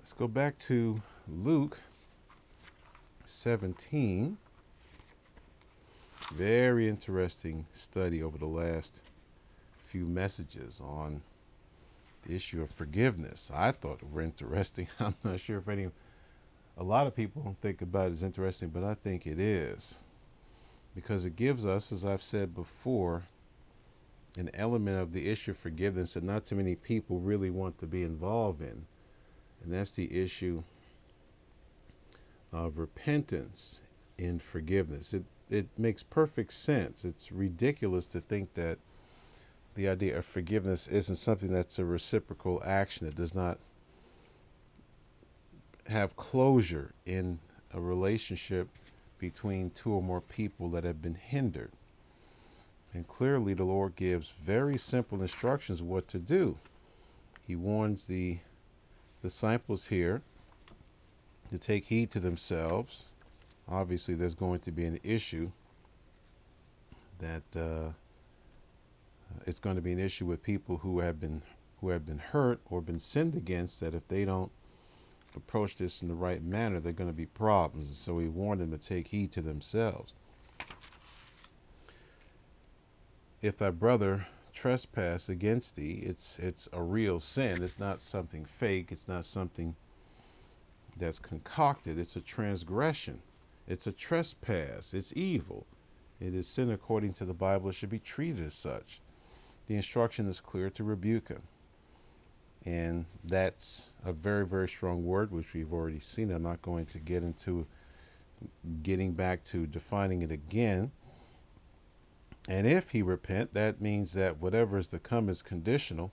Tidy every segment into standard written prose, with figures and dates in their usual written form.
Let's go back to Luke 17. Very interesting study over the last few messages on the issue of forgiveness. I thought it were interesting. I'm not sure if a lot of people don't think about it as interesting, but I think it is because it gives us, as I've said before, an element of the issue of forgiveness that not too many people really want to be involved in, and that's the issue of repentance in forgiveness. It makes perfect sense. It's ridiculous to think that the idea of forgiveness isn't something that's a reciprocal action. It does not have closure in a relationship between two or more people that have been hindered. And clearly the Lord gives very simple instructions what to do. He warns the disciples here to take heed to themselves. Obviously there's going to be an issue that it's going to be an issue with people who have been hurt or been sinned against, that if they don't approach this in the right manner, they're going to be problems. And so he warned them to take heed to themselves. If thy brother trespass against thee, it's a real sin. It's not something fake. It's not something that's concocted. It's a transgression. It's a trespass. It's evil. It is sin according to the Bible. It should be treated as such. The instruction is clear to rebuke him. And that's a very, very strong word, which we've already seen. I'm not going to get into getting back to defining it again. And if he repent, that means that whatever is to come is conditional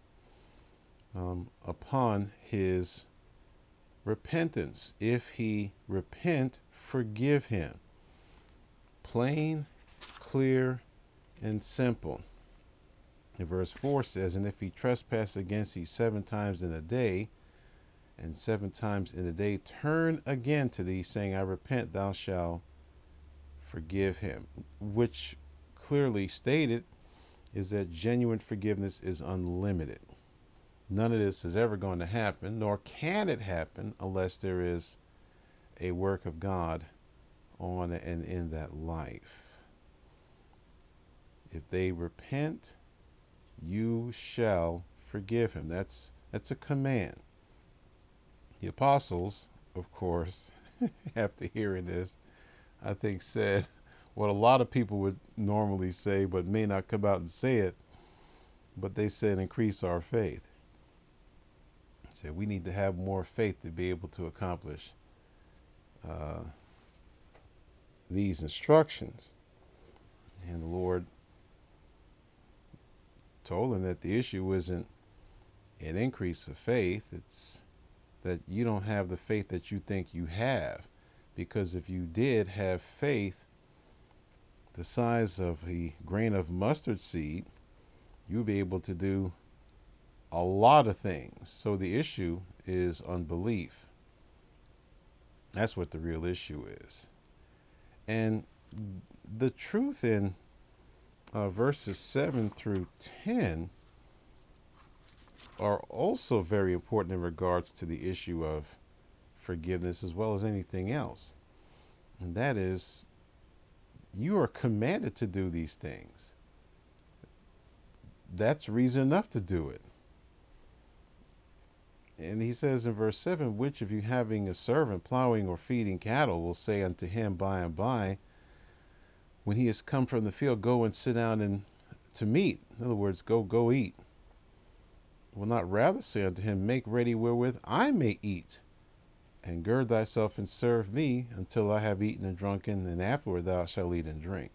upon his repentance. If he repent, forgive him. Plain, clear, and simple. And verse 4 says, and if he trespass against thee 7 times in a day, and 7 times in a day turn again to thee, saying, I repent, thou shalt forgive him. Which clearly stated is that genuine forgiveness is unlimited. None of this is ever going to happen, nor can it happen unless there is a work of God on and in that life. If they repent, you shall forgive him. That's a command. The apostles, of course, after hearing this, I think said what a lot of people would normally say, but may not come out and say it. But they said, increase our faith. They said we need to have more faith to be able to accomplish these instructions. And the Lord told him that the issue isn't an increase of faith. It's that you don't have the faith that you think you have. Because if you did have faith the size of a grain of mustard seed, you'll be able to do a lot of things. So the issue is unbelief. That's what the real issue is. And the truth in verses 7 through 10 are also very important in regards to the issue of forgiveness as well as anything else. And that is, you are commanded to do these things. That's reason enough to do it. And he says in verse 7, which of you having a servant plowing or feeding cattle will say unto him by and by, when he has come from the field, go and sit down and to meat. In other words, go eat. Will not rather say unto him, make ready wherewith I may eat, and gird thyself and serve me until I have eaten and drunken, and afterward thou shalt eat and drink.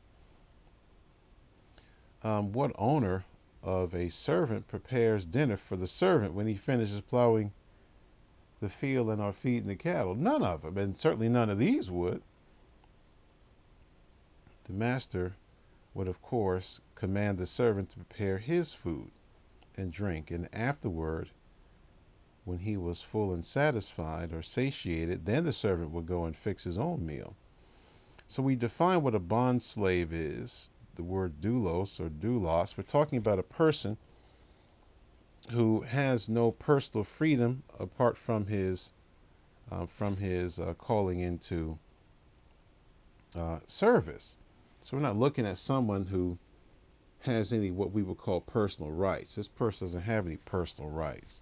What owner of a servant prepares dinner for the servant when he finishes plowing the field and are feeding the cattle? None of them, and certainly none of these would. The master would, of course, command the servant to prepare his food and drink, and afterward, when he was full and satisfied or satiated, then the servant would go and fix his own meal. So we define what a bond slave is, the word doulos or doulos. We're talking about a person who has no personal freedom apart from his from his calling into service. So we're not looking at someone who has any what we would call personal rights. This person doesn't have any personal rights.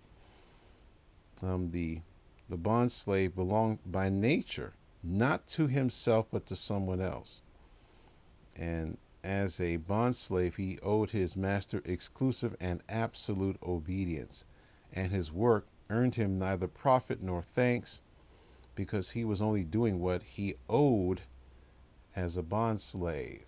The bond slave belonged by nature not to himself but to someone else. And as a bond slave, he owed his master exclusive and absolute obedience, and his work earned him neither profit nor thanks, because he was only doing what he owed as a bond slave.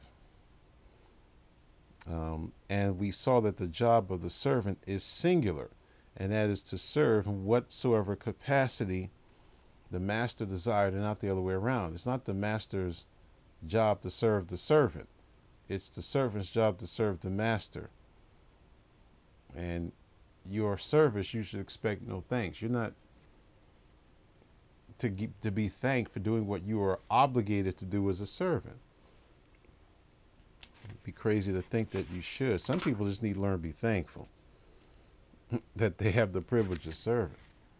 And we saw that the job of the servant is singular, and that is to serve in whatsoever capacity the master desired, and not the other way around. It's not the master's job to serve the servant. It's the servant's job to serve the master. And your service, you should expect no thanks. You're not to be thanked for doing what you are obligated to do as a servant. It'd be crazy to think that you should. Some people just need to learn to be thankful that they have the privilege of serving.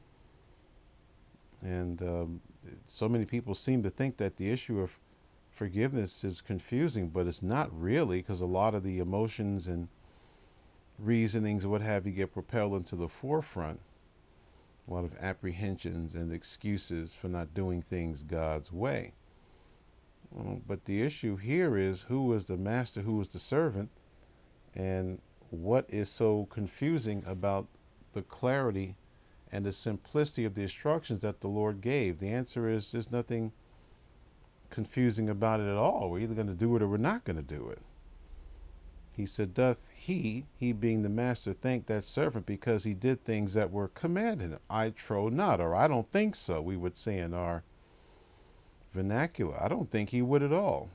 And so many people seem to think that the issue of forgiveness is confusing, but it's not really, because a lot of the emotions and reasonings and what have you get propelled into the forefront. A lot of apprehensions and excuses for not doing things God's way. But the issue here is, who is the master, who is the servant, and what is so confusing about the clarity and the simplicity of the instructions that the Lord gave? The answer is, there's nothing confusing about it at all. We're either going to do it or we're not going to do it. He said, doth he being the master, thank that servant because he did things that were commanded? I trow not, or I don't think so, we would say in our vernacular. I don't think he would at all.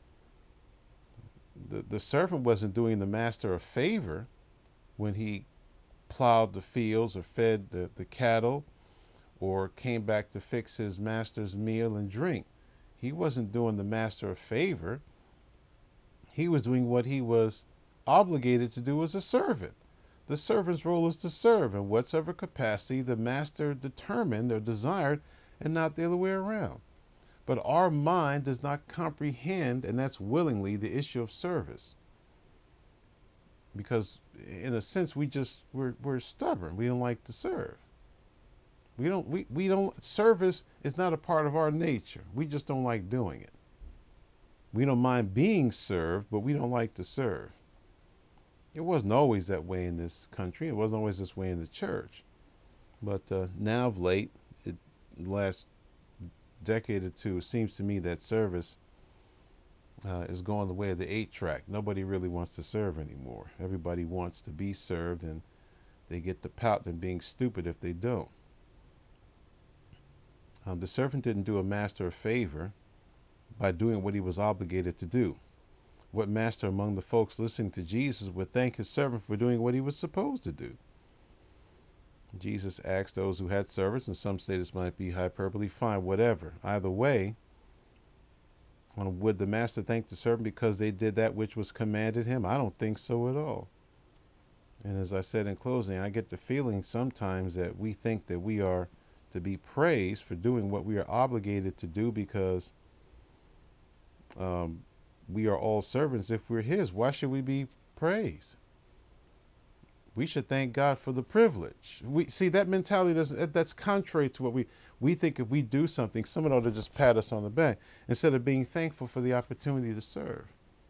The servant wasn't doing the master a favor when he plowed the fields or fed the cattle or came back to fix his master's meal and drink. He wasn't doing the master a favor. He was doing what he was obligated to do as a servant. The servant's role is to serve in whatever capacity the master determined or desired, and not the other way around. But our mind does not comprehend, and that's willingly, the issue of service. Because in a sense, we're stubborn. We don't like to serve. We don't service is not a part of our nature. We just don't like doing it. We don't mind being served, but we don't like to serve. It wasn't always that way in this country. It wasn't always this way in the church. But now of late, the last decade or two, it seems to me that service is going the way of the 8-track. Nobody really wants to serve anymore. Everybody wants to be served, and they get to pout and being stupid if they don't. The servant didn't do a master a favor by doing what he was obligated to do. What master among the folks listening to Jesus would thank his servant for doing what he was supposed to do? Jesus asked those who had servants, and some say this might be hyperbole, fine, whatever. Either way, would the master thank the servant because they did that which was commanded him? I don't think so at all. And as I said in closing, I get the feeling sometimes that we think that we are to be praised for doing what we are obligated to do because we are all servants if we're his. Why should we be praised? We should thank God for the privilege. We see that mentality that's contrary to what we think. If we do something, someone ought to just pat us on the back instead of being thankful for the opportunity to serve.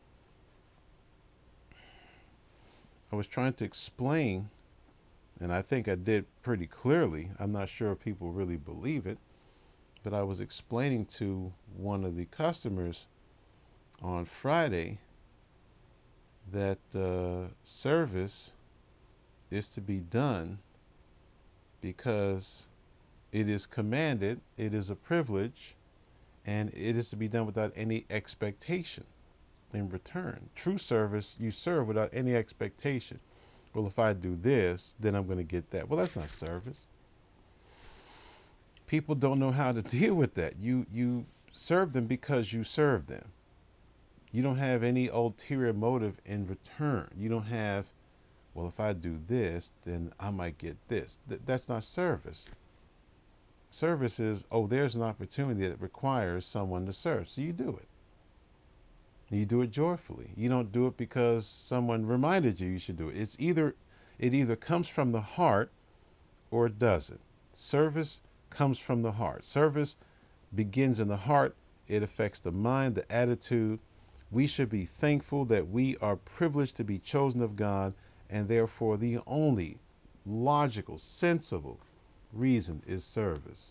I was trying to explain, and I think I did pretty clearly. I'm not sure if people really believe it, but I was explaining to one of the customers on Friday that service is to be done because it is commanded, it is a privilege, and it is to be done without any expectation in return. True service, you serve without any expectation. Well, if I do this, then I'm going to get that. Well, that's not service. People don't know how to deal with that. You serve them because you serve them. You don't have any ulterior motive in return. You don't have, well, if I do this, then I might get this. That's not service. Service is, oh, there's an opportunity that requires someone to serve. So you do it. You do it joyfully. You don't do it because someone reminded you should do it. It either comes from the heart or it doesn't. Service comes from the heart. Service begins in the heart. It affects the mind, the attitude. We should be thankful that we are privileged to be chosen of God, and therefore the only logical, sensible reason is service.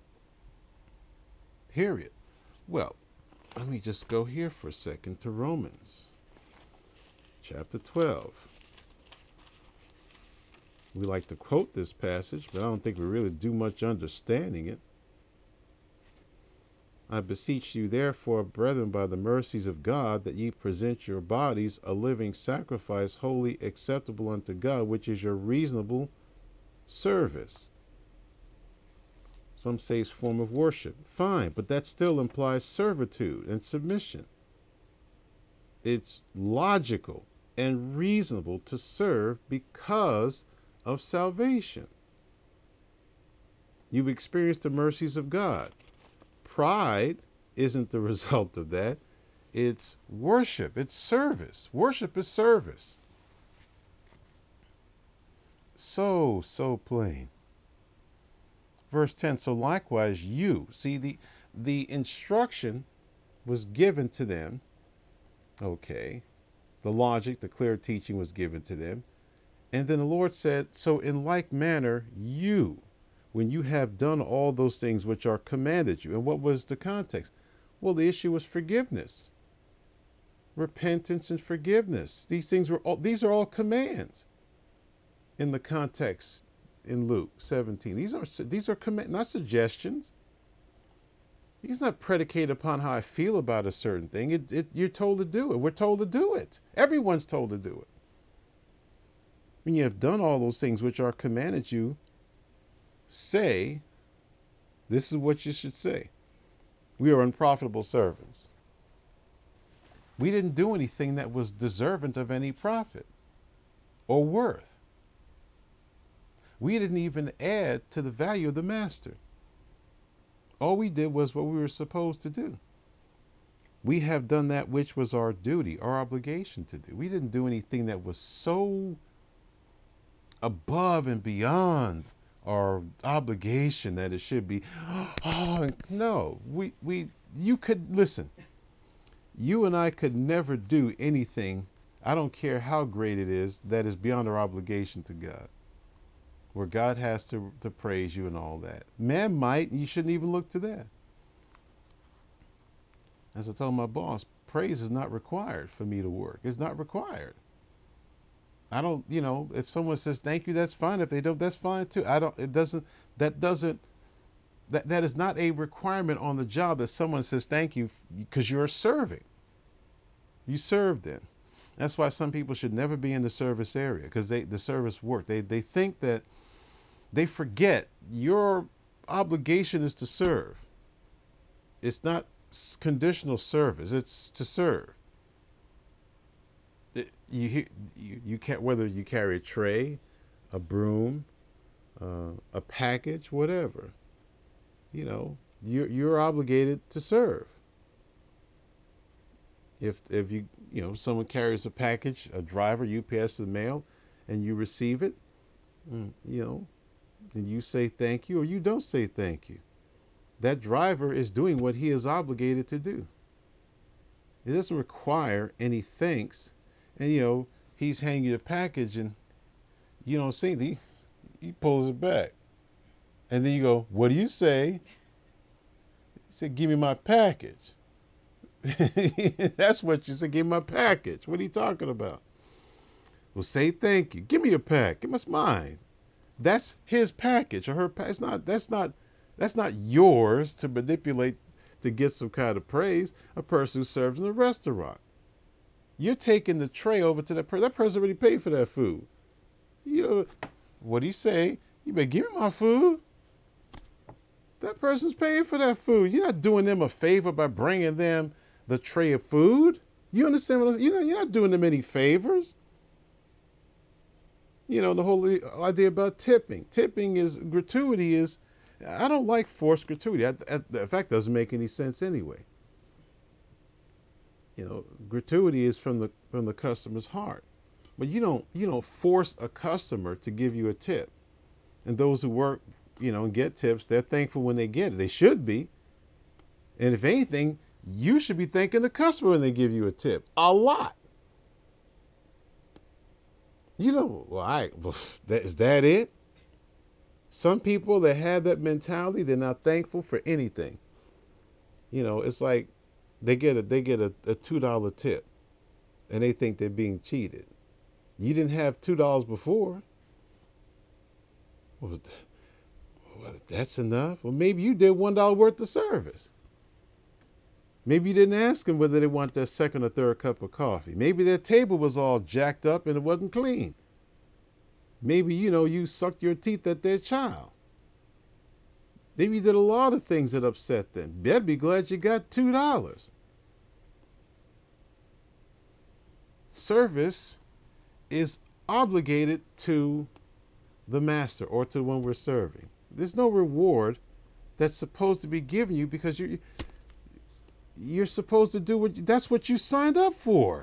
Period. Well, let me just go here for a second to Romans chapter 12. We like to quote this passage, but I don't think we really do much understanding it. I beseech you, therefore, brethren, by the mercies of God, that ye present your bodies a living sacrifice, wholly acceptable unto God, which is your reasonable service. Some say it's form of worship. Fine, but that still implies servitude and submission. It's logical and reasonable to serve because of salvation. You've experienced the mercies of God. Pride isn't the result of that. It's worship. It's service. Worship is service. So plain. Verse 10, so likewise you. See, the instruction was given to them. Okay. The logic, the clear teaching was given to them. And then the Lord said, so in like manner, you, when you have done all those things which are commanded you. And what was the context? Well, the issue was forgiveness. Repentance and forgiveness. These are all commands in the context in Luke 17. These are commands, not suggestions. He's not predicated upon how I feel about a certain thing. You're told to do it. We're told to do it. Everyone's told to do it. When you have done all those things which are commanded you, say, this is what you should say. We are unprofitable servants. We didn't do anything that was deserving of any profit or worth. We didn't even add to the value of the master. All we did was what we were supposed to do. We have done that which was our duty, our obligation to do. We didn't do anything that was so above and beyond our obligation that it should be. Oh, no, you could listen. You and I could never do anything, I don't care how great it is, that is beyond our obligation to God, where God has to praise you and all that. Man might, and you shouldn't even look to that. As I told my boss, praise is not required for me to work. It's not required. I don't, if someone says thank you, that's fine. If they don't, that's fine too. That is not a requirement on the job that someone says thank you because you're serving. You serve then. That's why some people should never be in the service area, because the service work. They think that they forget your obligation is to serve. It's not conditional service. It's to serve. You can't, whether you carry a tray, a broom, a package, whatever. You're obligated to serve. If someone carries a package, a driver, UPS, the mail, and you receive it, and you say thank you or you don't say thank you. That driver is doing what he is obligated to do. It doesn't require any thanks. And he's handing you the package and you don't see it. He pulls it back. And then you go, what do you say? He said, give me my package. That's what you said. Give me my package. What are you talking about? Well, say thank you. Give me your pack. Give us mine. That's his package or her package. That's not yours to manipulate to get some kind of praise. A person who serves in a restaurant. You're taking the tray over to that person. That person already paid for that food. What do you say? You better give me my food. That person's paying for that food. You're not doing them a favor by bringing them the tray of food. You understand what you're not doing them any favors. The whole idea about tipping. Tipping is gratuity is I don't like forced gratuity. In fact, doesn't make any sense anyway. Gratuity is from the customer's heart, but you don't force a customer to give you a tip. And those who work, and get tips, they're thankful when they get it. They should be. And if anything, you should be thanking the customer when they give you a tip. A lot. Is that it? Some people that have that mentality, they're not thankful for anything. It's like they get a $2 tip and they think they're being cheated. You didn't have $2 before. Well, that's enough. Well, maybe you did $1 worth of service. Maybe you didn't ask them whether they want that second or third cup of coffee. Maybe their table was all jacked up and it wasn't clean. Maybe, you sucked your teeth at their child. Maybe you did a lot of things that upset them. Better be glad you got $2. Service is obligated to the master or to the one we're serving. There's no reward that's supposed to be given you because you're supposed to do that's what you signed up for.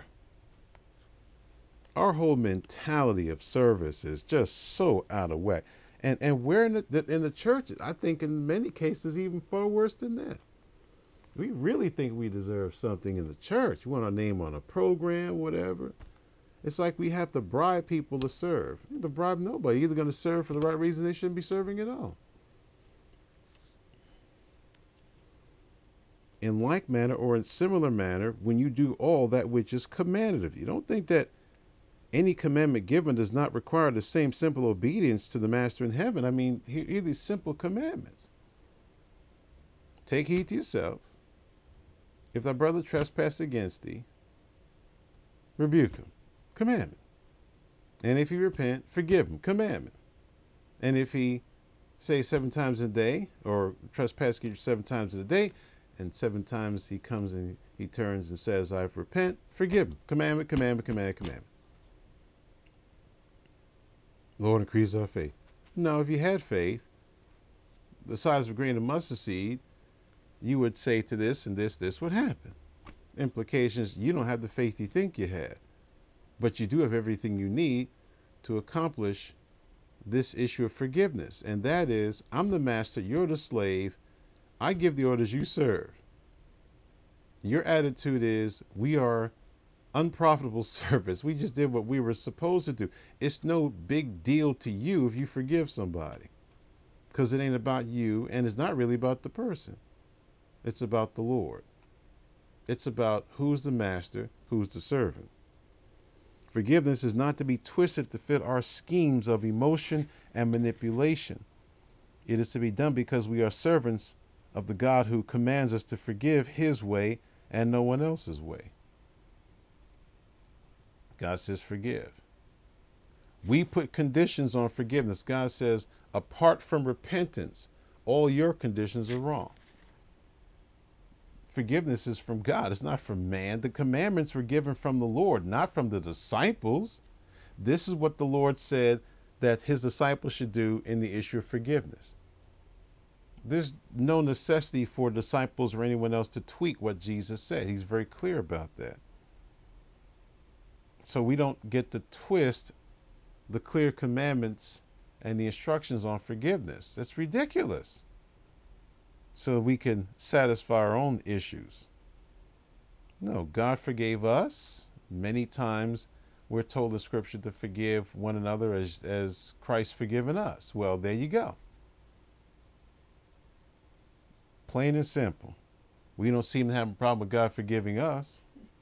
Our whole mentality of service is just so out of whack. And we're in the churches, I think in many cases, even far worse than that. We really think we deserve something in the church. We want our name on a program, whatever. It's like we have to bribe people to serve. You have to bribe nobody. You're either going to serve for the right reason, they shouldn't be serving at all. In like manner or in similar manner, when you do all that which is commanded of you. Don't think that any commandment given does not require the same simple obedience to the master in heaven. I mean, here are these simple commandments. Take heed to yourself. If thy brother trespass against thee, rebuke him. Commandment. And if he repent, forgive him. Commandment. And if he say 7 times a day, or trespass against you 7 times a day, and 7 times he comes and he turns and says, I repent, forgive him. Commandment, commandment, commandment, commandment. Lord, increase our faith. No, if you had faith, the size of a grain of mustard seed, you would say to this and this would happen. Implications, you don't have the faith you think you have, but you do have everything you need to accomplish this issue of forgiveness. And that is, I'm the master, you're the slave. I give the orders, you serve. Your attitude is, we are unprofitable service. We just did what we were supposed to do. It's no big deal to you if you forgive somebody, because it ain't about you and it's not really about the person. It's about the Lord. It's about who's the master, who's the servant. Forgiveness is not to be twisted to fit our schemes of emotion and manipulation. It is to be done because we are servants of the God who commands us to forgive his way and no one else's way. God says forgive. We put conditions on forgiveness. God says, apart from repentance, all your conditions are wrong. Forgiveness is from God. It's not from man. The commandments were given from the Lord, not from the disciples. This is what the Lord said that his disciples should do in the issue of forgiveness. There's no necessity for disciples or anyone else to tweak what Jesus said. He's very clear about that. So we don't get to twist the clear commandments and the instructions on forgiveness. It's ridiculous. So that we can satisfy our own issues. No, God forgave us. Many times we're told in Scripture to forgive one another as Christ forgiven us. Well, there you go. Plain and simple. We don't seem to have a problem with God forgiving us.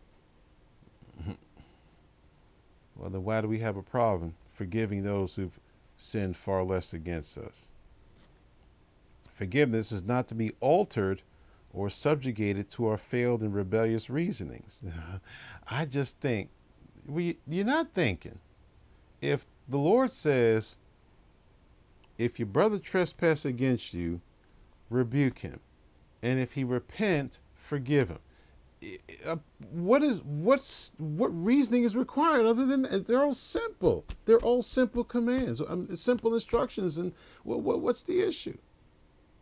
Well, then why do we have a problem forgiving those who've sinned far less against us? Forgiveness is not to be altered or subjugated to our failed and rebellious reasonings. I just think, you're not thinking. If the Lord says, if your brother trespass against you, rebuke him. And if he repent, forgive him. What reasoning is required other than that? They're all simple. They're all simple commands, simple instructions. And what's the issue?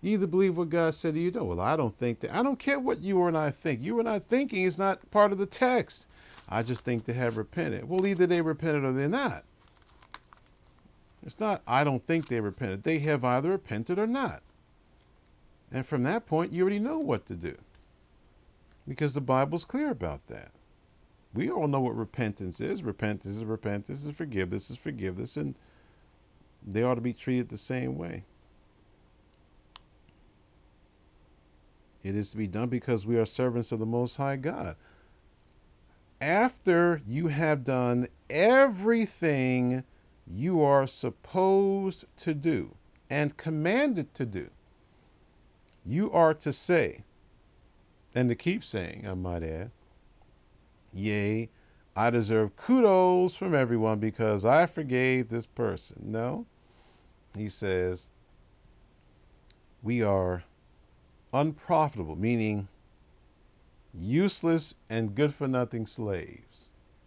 You either believe what God said or you don't. Well, I don't think that. I don't care what you and I think. You and I thinking is not part of the text. I just think they have repented. Well, either they repented or they're not. It's not, I don't think they repented. They have either repented or not. And from that point, you already know what to do because the Bible's clear about that. We all know what repentance is. Repentance is repentance, is forgiveness, and they ought to be treated the same way. It is to be done because we are servants of the Most High God. After you have done everything you are supposed to do and commanded to do, you are to say, and to keep saying, I might add, yea, I deserve kudos from everyone because I forgave this person. No, he says, we are unprofitable, meaning useless and good for nothing slaves.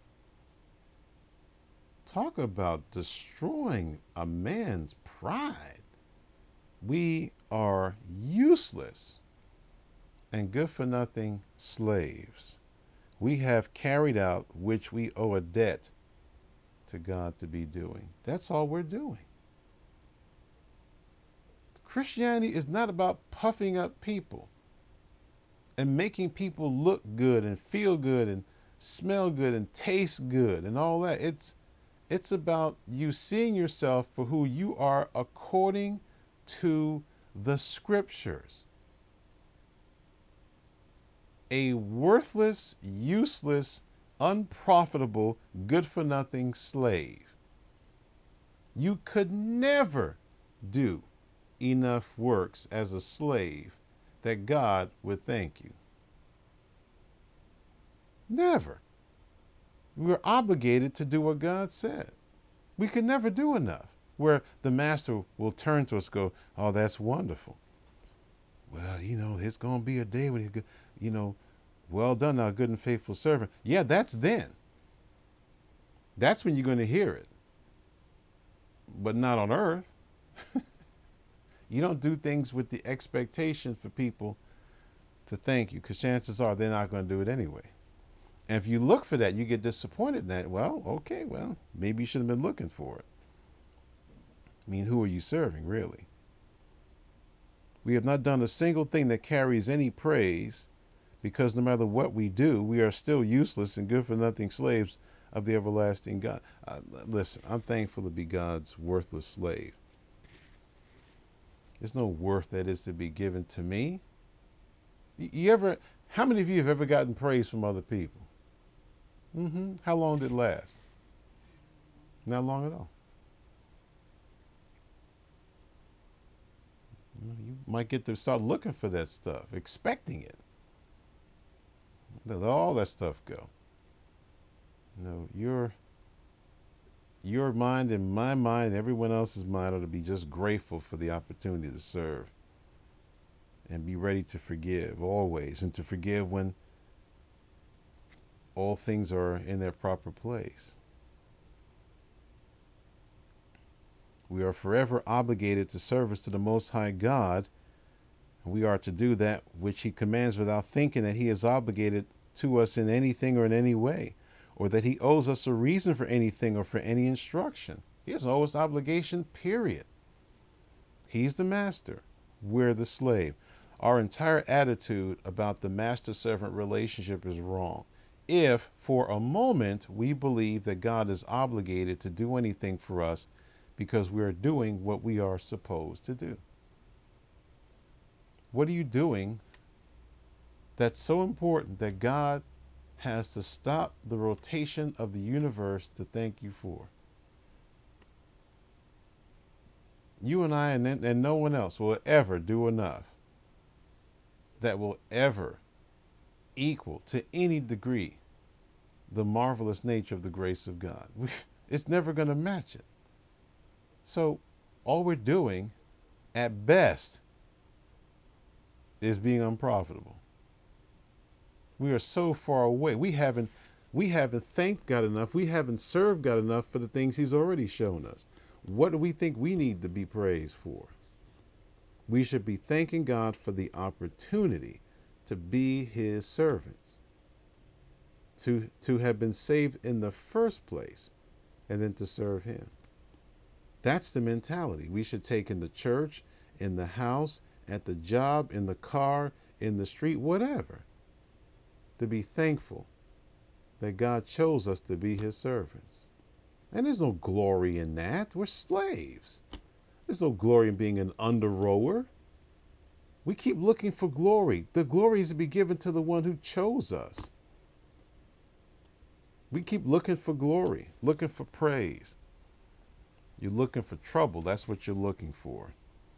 Talk about destroying a man's pride. We are useless and good for nothing slaves. We have carried out which we owe a debt to God to be doing. That's all we're doing. Christianity is not about puffing up people and making people look good and feel good and smell good and taste good and all that. It's about you seeing yourself for who you are according to the scriptures. A worthless, useless, unprofitable, good-for-nothing slave. You could never do enough works as a slave that God would thank you. Never. We're obligated to do what God said. We could never do enough. Where the master will turn to us and go, oh, that's wonderful. Well, it's going to be a day when he's, well done, thou good and faithful servant. Yeah, that's then. That's when you're going to hear it. But not on earth. You don't do things with the expectation for people to thank you, because chances are they're not going to do it anyway. And if you look for that, you get disappointed in that. Well, okay, maybe you should have been looking for it. I mean, who are you serving, really? We have not done a single thing that carries any praise, because no matter what we do, we are still useless and good for nothing slaves of the everlasting God. Listen, I'm thankful to be God's worthless slave. There's no worth that is to be given to me. How many of you have ever gotten praise from other people? How long did it last? Not long at all. You might get to start looking for that stuff, expecting it. Let all that stuff go. Your mind and my mind, and everyone else's mind ought to be just grateful for the opportunity to serve and be ready to forgive always, and to forgive when all things are in their proper place. We are forever obligated to service to the Most High God, and we are to do that which He commands without thinking that He is obligated to us in anything or in any way, or that He owes us a reason for anything or for any instruction. He has no obligation, period. He's the master. We're the slave. Our entire attitude about the master-servant relationship is wrong. If, for a moment, we believe that God is obligated to do anything for us because we're doing what we are supposed to do. What are you doing that's so important that God has to stop the rotation of the universe to thank you for? You and I and no one else will ever do enough that will ever equal to any degree the marvelous nature of the grace of God. It's never going to match it. So all we're doing at best is being unprofitable. We are so far away. We haven't thanked God enough. We haven't served God enough for the things He's already shown us. What do we think we need to be praised for? We should be thanking God for the opportunity to be his servants, to have been saved in the first place, and then to serve him. That's the mentality we should take in the church, in the house, at the job, in the car, in the street, whatever. To be thankful that God chose us to be his servants. And there's no glory in that. We're slaves. There's no glory in being an under rower. We keep looking for glory. The glory is to be given to the one who chose us. We keep looking for glory, looking for praise. You're looking for trouble. That's what you're looking for.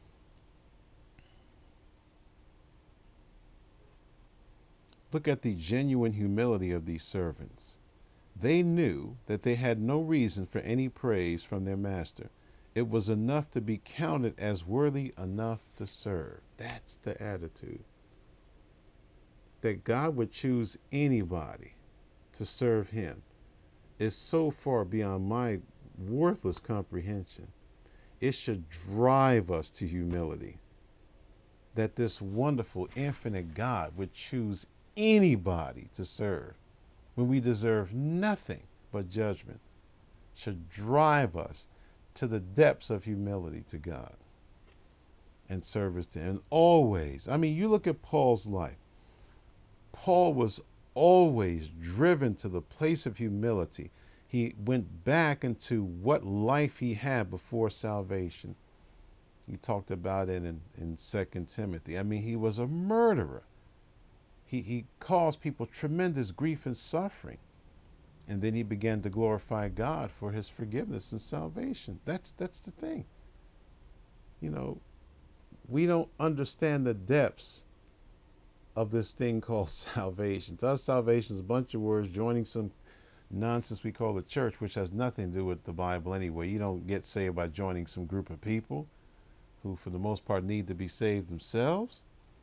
Look at the genuine humility of these servants. They knew that they had no reason for any praise from their master. It was enough to be counted as worthy enough to serve. That's the attitude. That God would choose anybody to serve him is so far beyond my worthless comprehension. It should drive us to humility. That this wonderful, infinite God would choose anybody to serve when we deserve nothing but judgment should drive us to the depths of humility to God and service to him. And always, I mean, you look at Paul's life. Paul was always driven to the place of humility. He went back into what life he had before salvation. He talked about it in 2 Timothy. I mean, he was a murderer. He caused people tremendous grief and suffering. And then he began to glorify God for his forgiveness and salvation. That's the thing. You know, we don't understand the depths of this thing called salvation. To us, salvation is a bunch of words joining some nonsense we call the church, which has nothing to do with the Bible anyway. You don't get saved by joining some group of people who, for the most part, need to be saved themselves.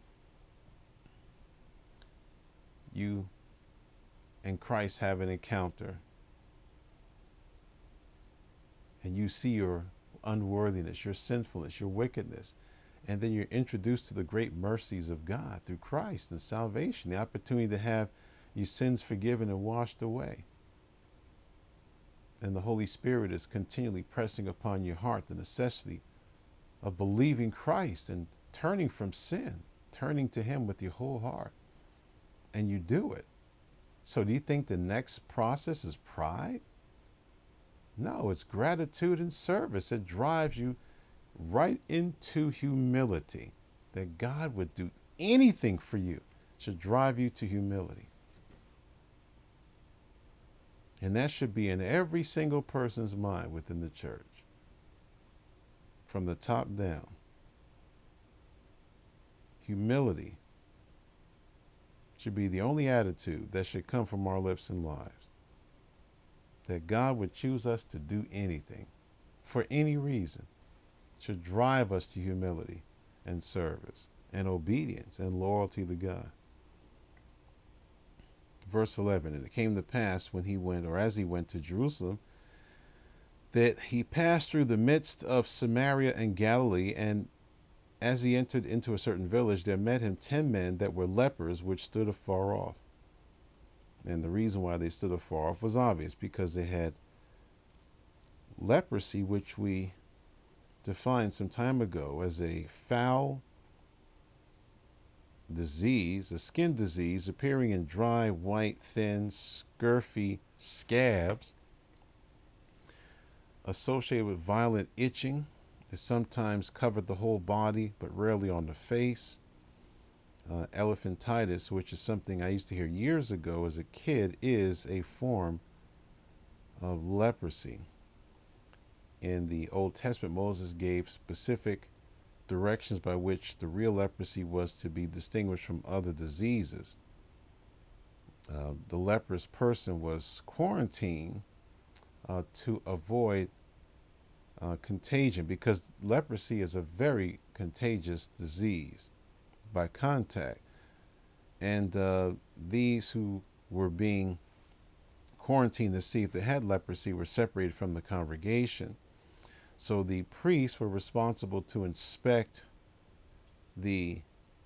You and Christ have an encounter, and you see your unworthiness, your sinfulness, your wickedness, and then you're introduced to the great mercies of God through Christ and salvation, the opportunity to have your sins forgiven and washed away. And the Holy Spirit is continually pressing upon your heart the necessity of believing Christ and turning from sin, turning to him with your whole heart. And you do it. So do you think the next process is pride? No, it's gratitude and service. It drives you right into humility. That God would do anything for you should drive you to humility. And that should be in every single person's mind within the church, from the top down. Humility should be the only attitude that should come from our lips and lives. That God would choose us to do anything, for any reason, should drive us to humility and service and obedience and loyalty to God. Verse 11, and it came to pass when he went, or as he went to Jerusalem, that he passed through the midst of Samaria and Galilee, and as he entered into a certain village, there met him 10 men that were lepers, which stood afar off. And the reason why they stood afar off was obvious, because they had leprosy, which we defined some time ago as a foul disease, a skin disease appearing in dry, white, thin, scurfy scabs associated with violent itching. It sometimes covered the whole body, but rarely on the face. Elephantitis, which is something I used to hear years ago as a kid, is a form of leprosy. In the Old Testament, Moses gave specific directions by which the real leprosy was to be distinguished from other diseases. The leprous person was quarantined to avoid contagion, because leprosy is a very contagious disease by contact. And these who were being quarantined to see if they had leprosy were separated from the congregation. So the priests were responsible to inspect the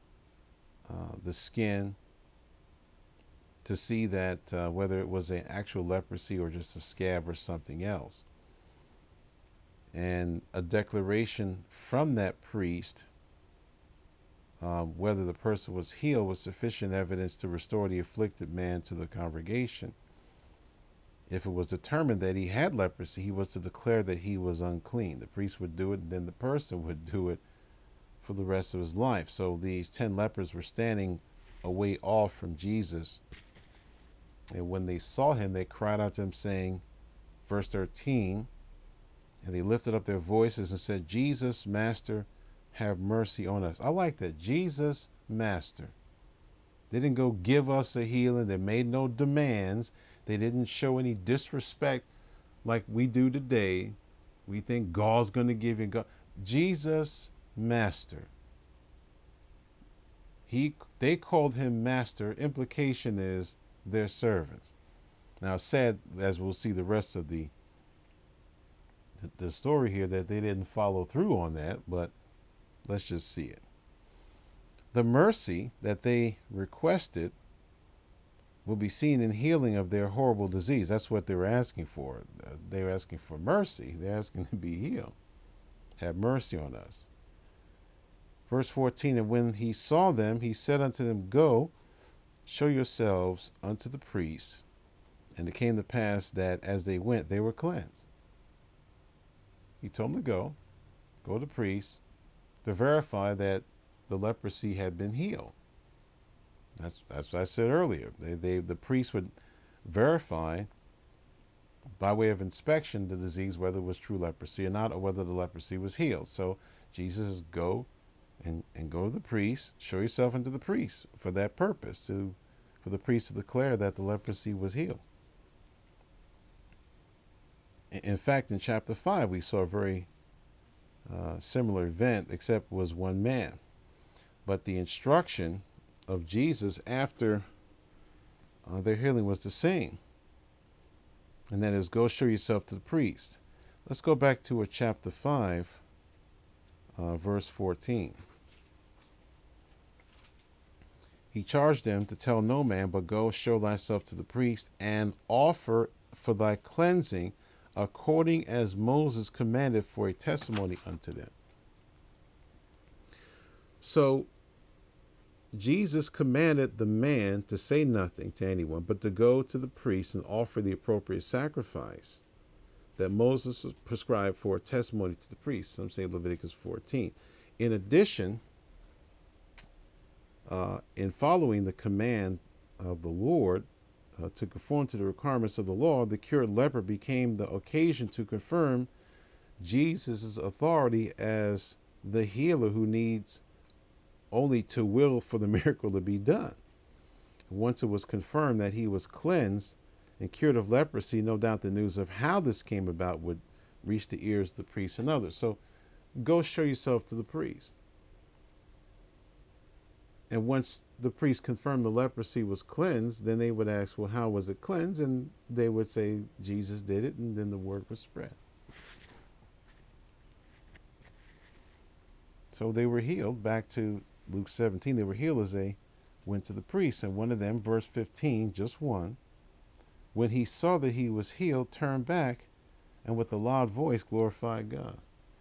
skin to see that whether it was an actual leprosy or just a scab or something else. And a declaration from that priest, whether the person was healed, was sufficient evidence to restore the afflicted man to the congregation. If it was determined that he had leprosy, he was to declare that he was unclean. The priest would do it, and then the person would do it for the rest of his life. So these 10 lepers were standing away off from Jesus. And when they saw him, they cried out to him, saying, verse 13, and they lifted up their voices and said, Jesus, Master, have mercy on us. I like that. Jesus, Master. They didn't go give us a healing. They made no demands. They didn't show any disrespect like we do today. We think God's going to give you God. Jesus, Master. They called him Master. Implication is they're servants. Now, it's sad, as we'll see the rest of the story here, that they didn't follow through on that, but let's just see it. The mercy that they requested will be seen in healing of their horrible disease. That's what they were asking for. They were asking for mercy. They're asking to be healed. Have mercy on us. Verse 14, and when he saw them, he said unto them, go, show yourselves unto the priests. And it came to pass that as they went, they were cleansed. He told them to go to the priest to verify that the leprosy had been healed. That's what I said earlier. The priest would verify by way of inspection the disease, whether it was true leprosy or not, or whether the leprosy was healed. So Jesus is go to the priest, show yourself unto the priest for that purpose, for the priest to declare that the leprosy was healed. In fact, in chapter 5, we saw a very similar event, except it was one man. But the instruction of Jesus after their healing was the same. And that is, go show yourself to the priest. Let's go back to chapter 5, verse 14. He charged them to tell no man, but go show thyself to the priest and offer for thy cleansing according as Moses commanded for a testimony unto them. So Jesus commanded the man to say nothing to anyone, but to go to the priest and offer the appropriate sacrifice that Moses prescribed for a testimony to the priest. Some say Leviticus 14. In addition, in following the command of the Lord to conform to the requirements of the law, the cured leper became the occasion to confirm Jesus' authority as the healer who needs only to will for the miracle to be done. Once it was confirmed that he was cleansed and cured of leprosy, no doubt the news of how this came about would reach the ears of the priests and others. So go show yourself to the priest. And once the priest confirmed the leprosy was cleansed, then they would ask, well, how was it cleansed? And they would say, Jesus did it, and then the word was spread. So they were healed. Back to Luke 17, they were healed as they went to the priest. And one of them, verse 15, just one, when he saw that he was healed, turned back and with a loud voice glorified God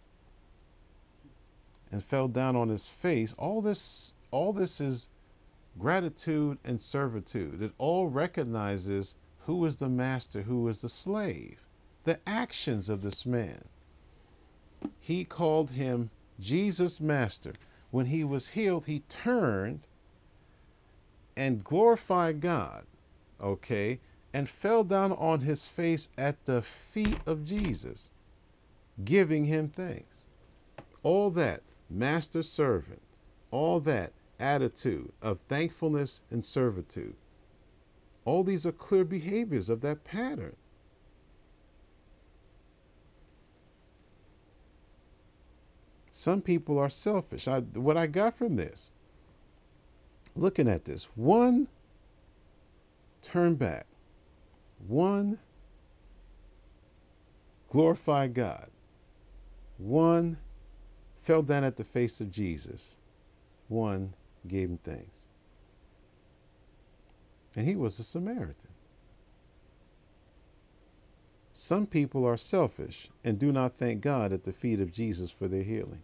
and fell down on his face. All this is gratitude and servitude. It all recognizes who is the master, who is the slave, the actions of this man. He called him Jesus Master. When he was healed, he turned and glorified God, okay, and fell down on his face at the feet of Jesus, giving him thanks. All that, master servant, all that attitude of thankfulness and servitude, all these are clear behaviors of that pattern. Some people are selfish. What I got from this, looking at this, one turned back, one glorified God, one fell down at the face of Jesus, one gave him thanks. And he was a Samaritan. Some people are selfish and do not thank God at the feet of Jesus for their healing.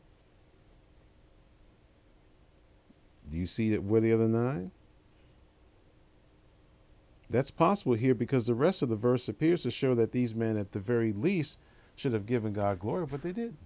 Do you see that where the other 9? That's possible here because the rest of the verse appears to show that these men at the very least should have given God glory, but they didn't.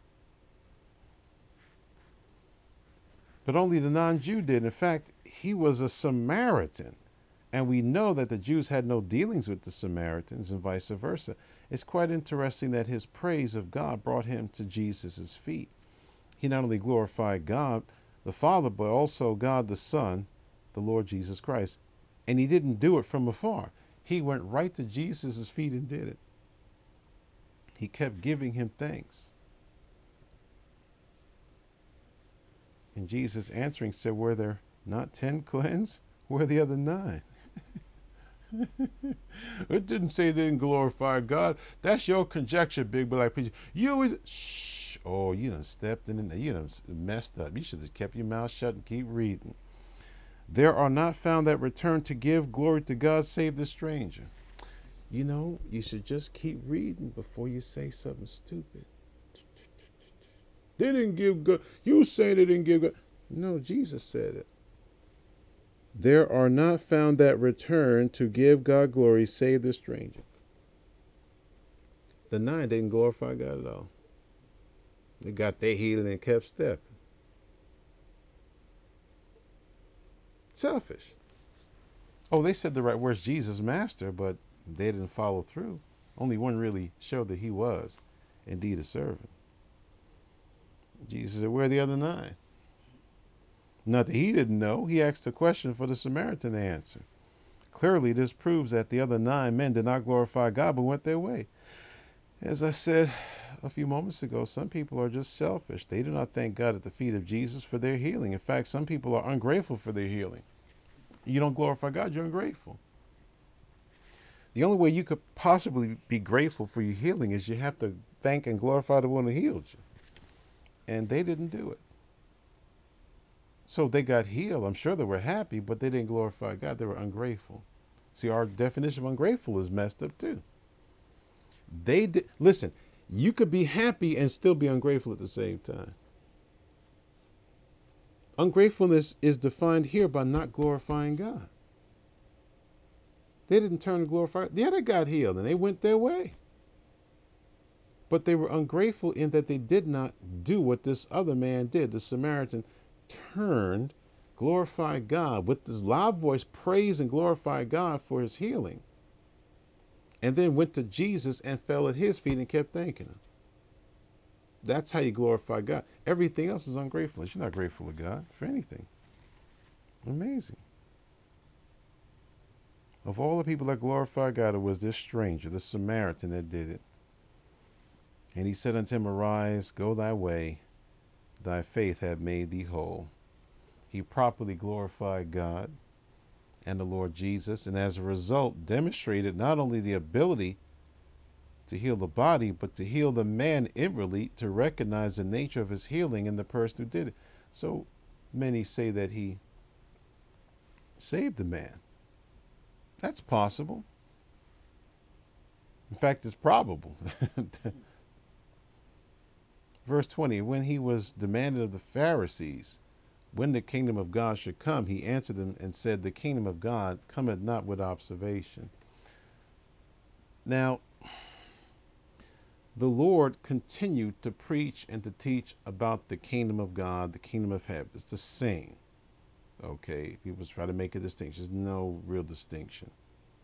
But only the non-Jew did. In fact, he was a Samaritan. And we know that the Jews had no dealings with the Samaritans and vice versa. It's quite interesting that his praise of God brought him to Jesus' feet. He not only glorified God, the Father, but also God the Son, the Lord Jesus Christ. And he didn't do it from afar. He went right to Jesus' feet and did it. He kept giving him thanks. And Jesus answering said, were there not 10 cleansed? Where are the other 9? It didn't say they didn't glorify God. That's your conjecture, big black preacher. You always, shh. Oh, you done stepped in and you done messed up. You should have kept your mouth shut and keep reading. There are not found that return to give glory to God save the stranger. You know, you should just keep reading before you say something stupid. They didn't give God. You say they didn't give God. No, Jesus said it. There are not found that return to give God glory save the stranger. The 9 didn't glorify God at all. They got their healing and kept stepping. Selfish. Oh, they said the right words, Jesus, Master, but they didn't follow through. Only one really showed that he was indeed a servant. Jesus said, where are the other 9? Not that he didn't know. He asked a question for the Samaritan to answer. Clearly, this proves that the other 9 men did not glorify God, but went their way. As I said a few moments ago, some people are just selfish. They do not thank God at the feet of Jesus for their healing. In fact, some people are ungrateful for their healing. You don't glorify God, you're ungrateful. The only way you could possibly be grateful for your healing is you have to thank and glorify the one who healed you. And they didn't do it. So they got healed. I'm sure they were happy, but they didn't glorify God. They were ungrateful. See, our definition of ungrateful is messed up too. They did. Listen, you could be happy and still be ungrateful at the same time. Ungratefulness is defined here by not glorifying God. They didn't turn to glorify. The other got healed and they went their way. But they were ungrateful in that they did not do what this other man did. The Samaritan turned, glorified God with this loud voice, praise and glorify God for his healing. And then went to Jesus and fell at his feet and kept thanking him. That's how you glorify God. Everything else is ungratefulness. You're not grateful to God for anything. Amazing. Of all the people that glorified God, it was this stranger, the Samaritan, that did it. And he said unto him, arise, go thy way. Thy faith hath made thee whole. He properly glorified God and the Lord Jesus, and as a result demonstrated not only the ability to heal the body, but to heal the man inwardly, to recognize the nature of his healing in the person who did it. So many say that he saved the man. That's possible. In fact, it's probable. Verse 20, when he was demanded of the Pharisees when the kingdom of God should come, he answered them and said, the kingdom of God cometh not with observation. Now, the Lord continued to preach and to teach about the kingdom of God, the kingdom of heaven. It's the same. Okay, people try to make a distinction. There's no real distinction.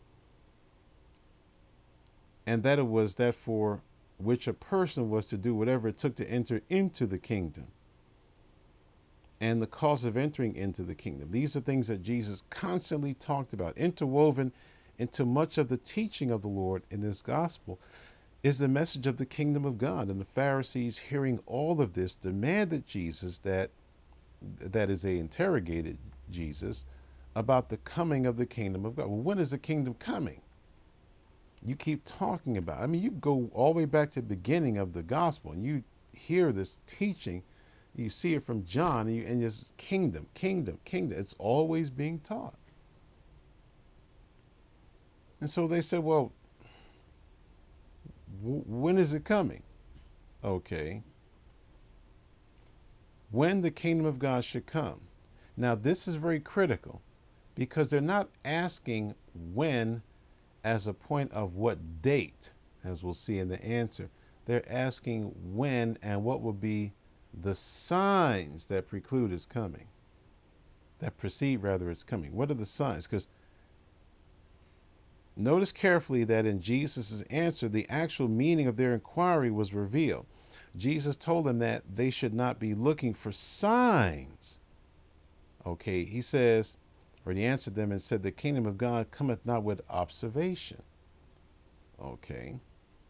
And that it was that for which a person was to do whatever it took to enter into the kingdom. And the cause of entering into the kingdom. These are things that Jesus constantly talked about, interwoven into much of the teaching of the Lord in this gospel is the message of the kingdom of God. And the Pharisees, hearing all of this, demanded Jesus that is, they interrogated Jesus about the coming of the kingdom of God. Well, when is the kingdom coming? You keep talking about, you go all the way back to the beginning of the gospel and you hear this teaching, You see it from John, and it's kingdom, kingdom, kingdom. It's always being taught. And so they said, well, when is it coming? Okay. When the kingdom of God should come. Now, this is very critical because they're not asking when as a point of what date, as we'll see in the answer. They're asking when and what will be the signs that preclude its coming, that precede rather its coming. What are the signs? Because notice carefully that in Jesus' answer, the actual meaning of their inquiry was revealed. Jesus told them that they should not be looking for signs. Okay, he says, or he answered them and said, the kingdom of God cometh not with observation. Okay.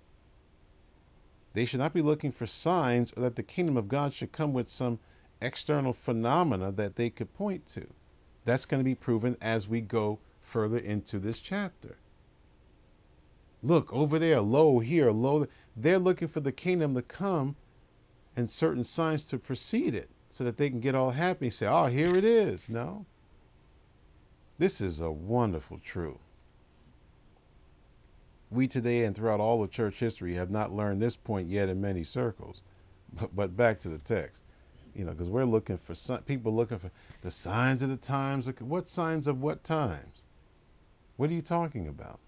They should not be looking for signs, or that the kingdom of God should come with some external phenomena that they could point to. That's going to be proven as we go further into this chapter. Look, over there, lo here, lo there. They're looking for the kingdom to come and certain signs to precede it so that they can get all happy and say, oh, here it is. No. This is a wonderful truth. We today and throughout all of church history have not learned this point yet in many circles. But back to the text, because we're looking for people looking for the signs of the times. What signs of what times? What are you talking about?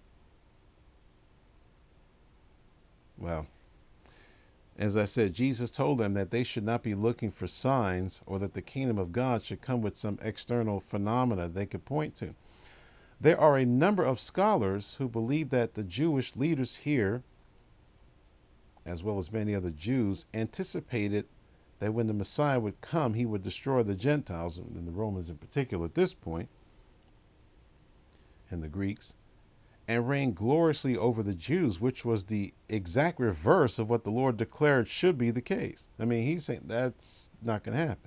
Well, as I said, Jesus told them that they should not be looking for signs, or that the kingdom of God should come with some external phenomena they could point to. There are a number of scholars who believe that the Jewish leaders here, as well as many other Jews, anticipated that when the Messiah would come, he would destroy the Gentiles, and the Romans in particular at this point, and the Greeks, and reign gloriously over the Jews, which was the exact reverse of what the Lord declared should be the case. I mean, he's saying that's not going to happen.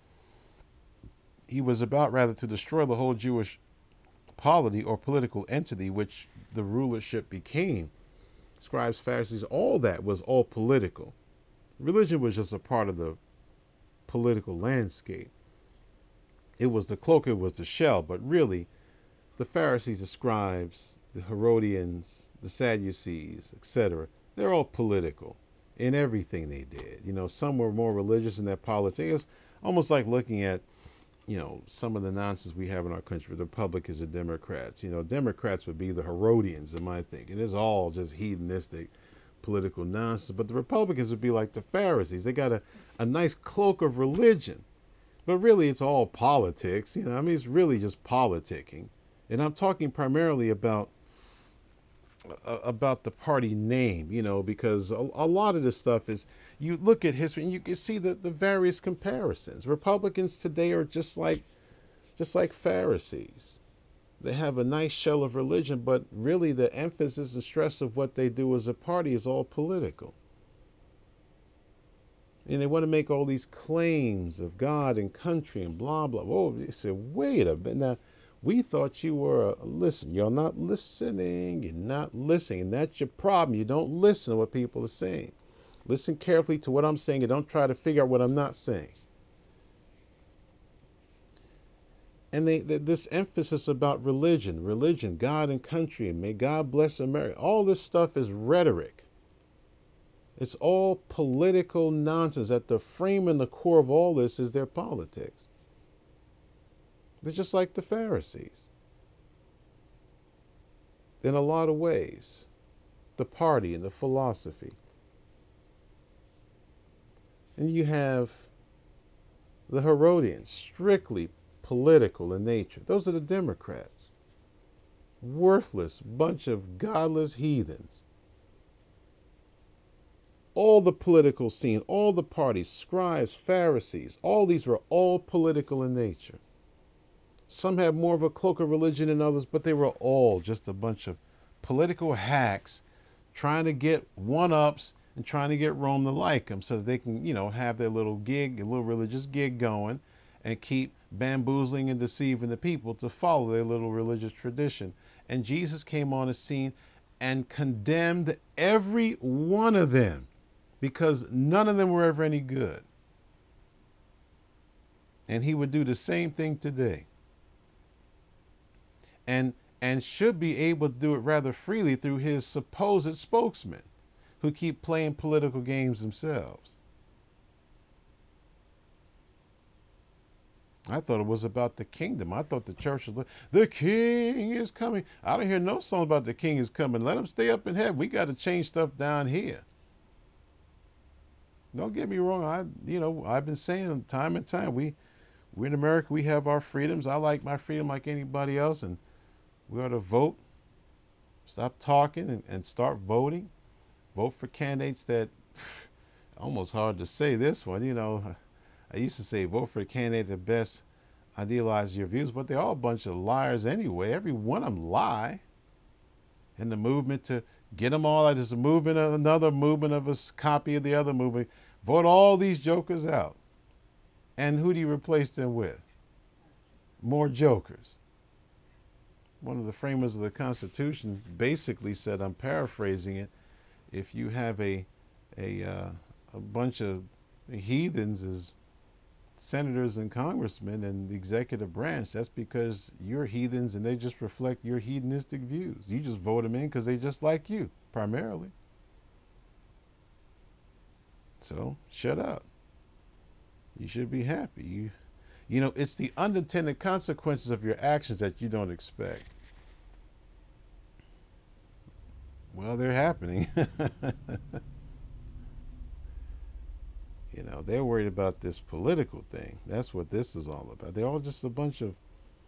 He was about rather to destroy the whole Jewish polity or political entity, which the rulership became. Scribes, Pharisees, all that was all political. Religion was just a part of the political landscape. It was the cloak, it was the shell, but really the Pharisees, the scribes, the Herodians, the Sadducees, etc., they're all political in everything they did. Some were more religious in their politics. It's almost like looking at, some of the nonsense we have in our country, the Republicans and Democrats. Democrats would be the Herodians in my thinking. It's all just hedonistic political nonsense. But the Republicans would be like the Pharisees. They got a nice cloak of religion. But really, it's all politics. It's really just politicking. And I'm talking primarily about the party name, because a lot of this stuff is, you look at history and you can see the various comparisons. Republicans today are just like Pharisees. They have a nice shell of religion, but really the emphasis and stress of what they do as a party is all political. And they want to make all these claims of God and country and blah, blah. Whoa, they said, wait a minute. Now, we thought you were, listen, you're not listening. You're not listening. And that's your problem. You don't listen to what people are saying. Listen carefully to what I'm saying and don't try to figure out what I'm not saying. And this emphasis about religion, God and country, and may God bless America. All this stuff is rhetoric. It's all political nonsense. At the frame and the core of all this is their politics. They're just like the Pharisees. In a lot of ways, the party and the philosophy. And you have the Herodians, strictly political in nature. Those are the Democrats. Worthless bunch of godless heathens. All the political scene, all the parties, scribes, Pharisees, all these were all political in nature. Some had more of a cloak of religion than others, but they were all just a bunch of political hacks trying to get one-ups and trying to get Rome to like them so that they can, have their little gig, a little religious gig going and keep bamboozling and deceiving the people to follow their little religious tradition. And Jesus came on the scene and condemned every one of them because none of them were ever any good. And he would do the same thing today. And should be able to do it rather freely through his supposed spokesmen who keep playing political games themselves. I thought it was about the kingdom. I thought the church was, the king is coming. I don't hear no song about the king is coming. Let him stay up in heaven. We got to change stuff down here. Don't get me wrong. I've been saying time and time, we in America, we have our freedoms. I like my freedom like anybody else, and we ought to vote. Stop talking and start voting. Vote for candidates that, almost hard to say this one, I used to say vote for a candidate that best idealize your views, but they're all a bunch of liars anyway. Every one of them lie. And the movement to get them all out is a movement, another movement of a copy of the other movement. Vote all these jokers out. And who do you replace them with? More jokers. One of the framers of the Constitution basically said, I'm paraphrasing it, if you have a bunch of heathens as senators and congressmen and the executive branch, that's because you're heathens and they just reflect your hedonistic views. You just vote them in because they just like you, primarily. So shut up. You should be happy. It's the unintended consequences of your actions that you don't expect. Well, they're happening. They're worried about this political thing. That's what this is all about. They're all just a bunch of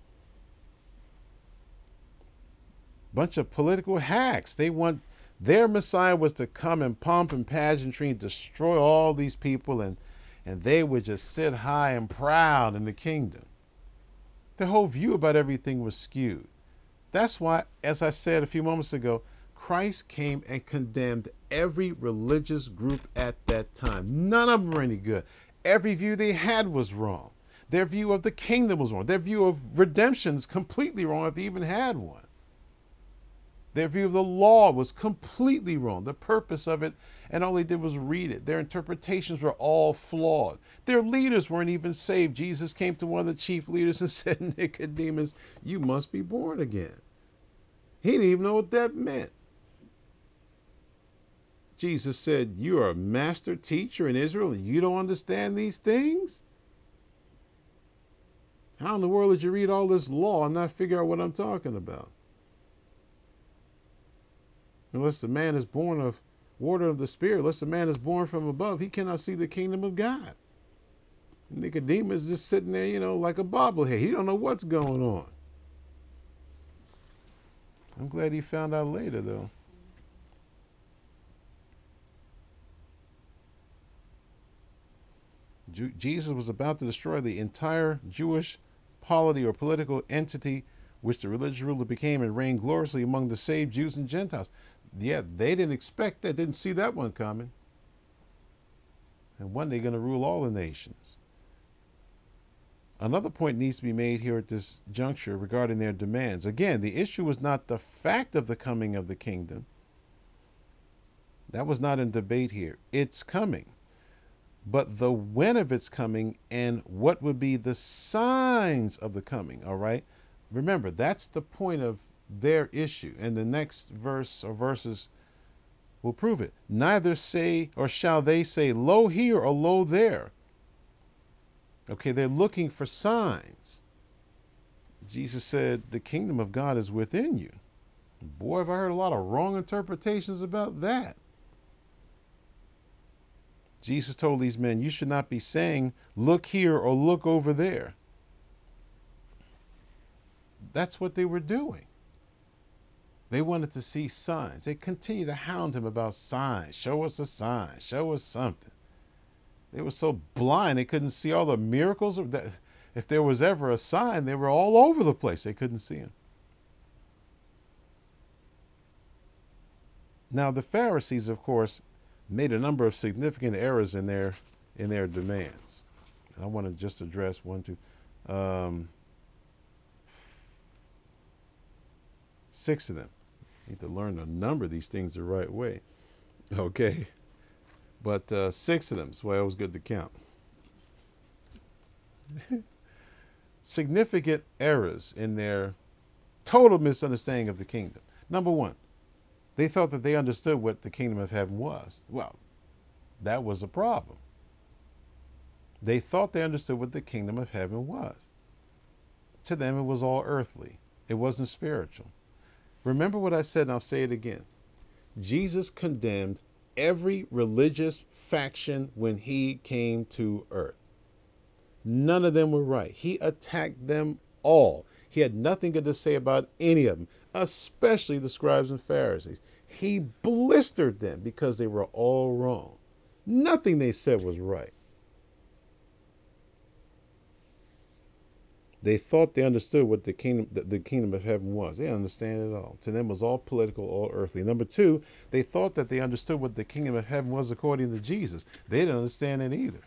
political hacks. They want their Messiah was to come in pomp and pageantry and destroy all these people, and they would just sit high and proud in the kingdom. The whole view about everything was skewed. That's why, as I said a few moments ago, Christ came and condemned every religious group at that time. None of them were any good. Every view they had was wrong. Their view of the kingdom was wrong. Their view of redemption is completely wrong if they even had one. Their view of the law was completely wrong. The purpose of it, and all they did was read it. Their interpretations were all flawed. Their leaders weren't even saved. Jesus came to one of the chief leaders and said, Nicodemus, you must be born again. He didn't even know what that meant. Jesus said, you are a master teacher in Israel and you don't understand these things? How in the world did you read all this law and not figure out what I'm talking about? Unless the man is born of water of the Spirit, unless the man is born from above, he cannot see the kingdom of God. Nicodemus is just sitting there, like a bobblehead. He don't know what's going on. I'm glad he found out later, though. Jesus was about to destroy the entire Jewish polity or political entity which the religious ruler became and reigned gloriously among the saved Jews and Gentiles. Yeah, they didn't expect that, didn't see that one coming. And one day going to rule all the nations. Another point needs to be made here at this juncture regarding their demands. Again, the issue was not the fact of the coming of the kingdom. That was not in debate here. It's coming. But the when of its coming and what would be the signs of the coming, all right? Remember, that's the point of their issue. And the next verse or verses will prove it. Neither say or shall they say, lo here or lo there. Okay, they're looking for signs. Jesus said, the kingdom of God is within you. Boy, have I heard a lot of wrong interpretations about that. Jesus told these men, you should not be saying, look here or look over there. That's what they were doing. They wanted to see signs. They continued to hound him about signs. Show us a sign. Show us something. They were so blind they couldn't see all the miracles. If there was ever a sign, they were all over the place. They couldn't see him. Now, the Pharisees, of course, made a number of significant errors in their demands. And I want to just address 6 of them. Need to learn to number these things the right way. Okay. But 6 of them. That's why it was good to count. significant errors in their total misunderstanding of the kingdom. Number one, they thought that they understood what the kingdom of heaven was. Well, that was a problem. They thought they understood what the kingdom of heaven was. To them, it was all earthly. It wasn't spiritual. Remember what I said, and I'll say it again. Jesus condemned every religious faction when he came to earth. None of them were right. He attacked them all. He had nothing good to say about any of them, especially the scribes and Pharisees. He blistered them because they were all wrong. Nothing they said was right. They thought they understood what the kingdom of heaven was. They didn't understand it at all. To them, it was all political, all earthly. Number two, they thought that they understood what the kingdom of heaven was according to Jesus. They didn't understand it either.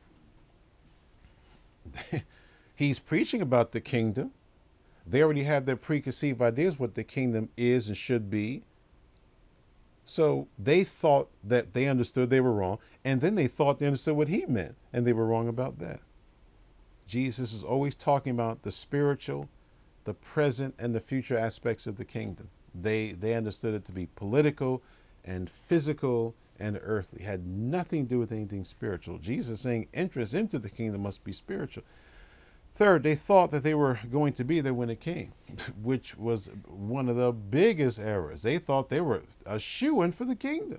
He's preaching about the kingdom. They already have their preconceived ideas what the kingdom is and should be. So they thought that they understood, they were wrong. And then they thought they understood what he meant, and they were wrong about that. Jesus is always talking about the spiritual, the present, and the future aspects of the kingdom. They understood it to be political and physical and earthly. It had nothing to do with anything spiritual. Jesus is saying entrance into the kingdom must be spiritual. Third, they thought that they were going to be there when it came, which was one of the biggest errors. They thought they were a shoo-in for the kingdom.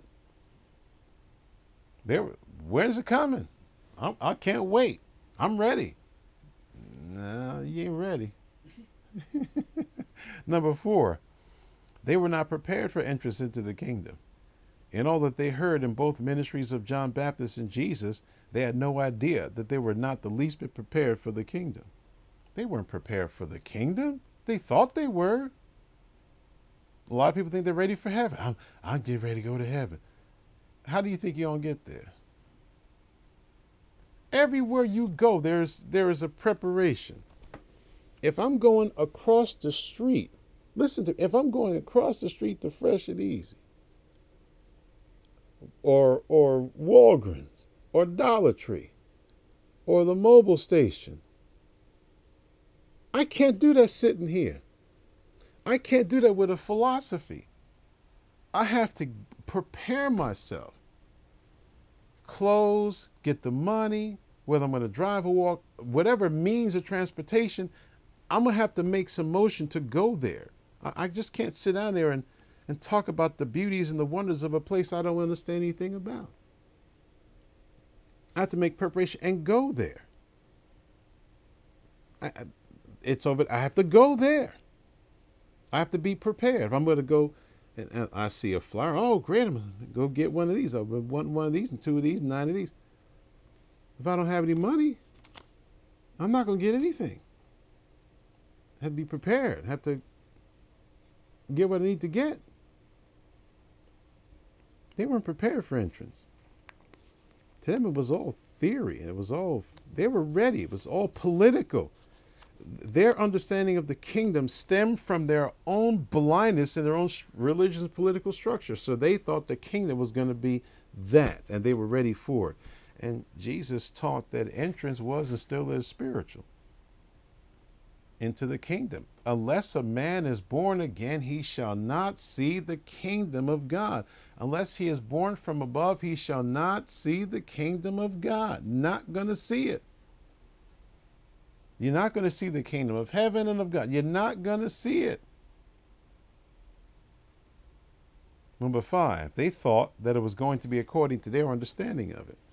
When's it coming? I can't wait. I'm ready. No, you ain't ready. Number four, they were not prepared for entrance into the kingdom. In all that they heard in both ministries of John Baptist and Jesus, they had no idea that they were not the least bit prepared for the kingdom. They weren't prepared for the kingdom. They thought they were. A lot of people think they're ready for heaven. I'm getting ready to go to heaven. How do you think you're going to get there? Everywhere you go, there is a preparation. If I'm going across the street, listen to me, if I'm going across the street to Fresh and Easy, or Walgreens, or Dollar Tree, or the mobile station, I can't do that sitting here. I can't do that with a philosophy. I have to prepare myself. Clothes, get the money, whether I'm going to drive or walk, whatever means of transportation, I'm going to have to make some motion to go there. I just can't sit down there and talk about the beauties and the wonders of a place I don't understand anything about. I have to make preparation and go there. It's over. I have to go there. I have to be prepared. If I'm going to go and I see a flyer, oh, great, I'm going to go get one of these. I want one of these and two of these and 9 of these. If I don't have any money, I'm not going to get anything. I have to be prepared. I have to get what I need to get. They weren't prepared for entrance. To them, it was all theory, and they were ready. It was all political. Their understanding of the kingdom stemmed from their own blindness and their own religious and political structure. So they thought the kingdom was going to be that, and they were ready for it. And Jesus taught that entrance was and still is spiritual into the kingdom. Unless a man is born again, he shall not see the kingdom of God. Unless he is born from above, he shall not see the kingdom of God. Not going to see it. You're not going to see the kingdom of heaven and of God. You're not going to see it. Number 5, they thought that it was going to be according to their understanding of it.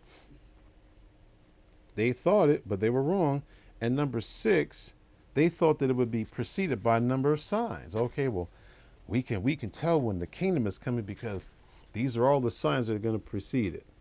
They thought it, but they were wrong. And number 6, they thought that it would be preceded by a number of signs. Okay, well, we can tell when the kingdom is coming because these are all the signs that are going to precede it.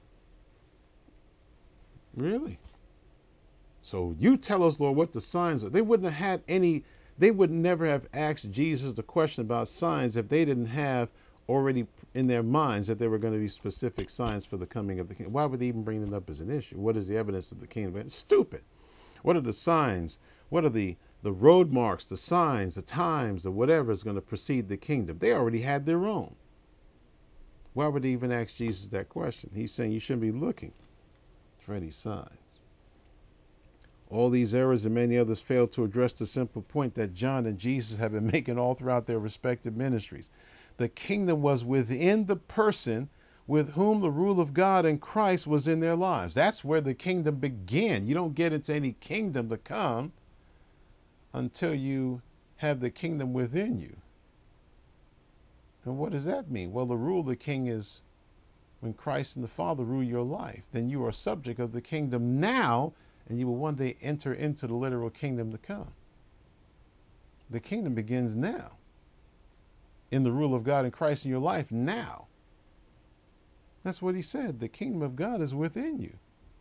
Really? So you tell us, Lord, what the signs are. They wouldn't have had any, they would never have asked Jesus the question about signs if they didn't have already in their minds that there were going to be specific signs for the coming of the kingdom. Why would they even bring it up as an issue? What is the evidence of the kingdom? It's stupid. What are the signs? What are the road marks, the signs, the times, or whatever is going to precede the kingdom? They already had their own. Why would they even ask Jesus that question? He's saying you shouldn't be looking for any signs. All these errors and many others fail to address the simple point that John and Jesus have been making all throughout their respective ministries. The kingdom was within the person with whom the rule of God and Christ was in their lives. That's where the kingdom began. You don't get into any kingdom to come until you have the kingdom within you. And what does that mean? Well, the rule of the king is when Christ and the Father rule your life. Then you are subject of the kingdom now, and you will one day enter into the literal kingdom to come. The kingdom begins now. In the rule of God and Christ in your life now. That's what he said. The kingdom of God is within you.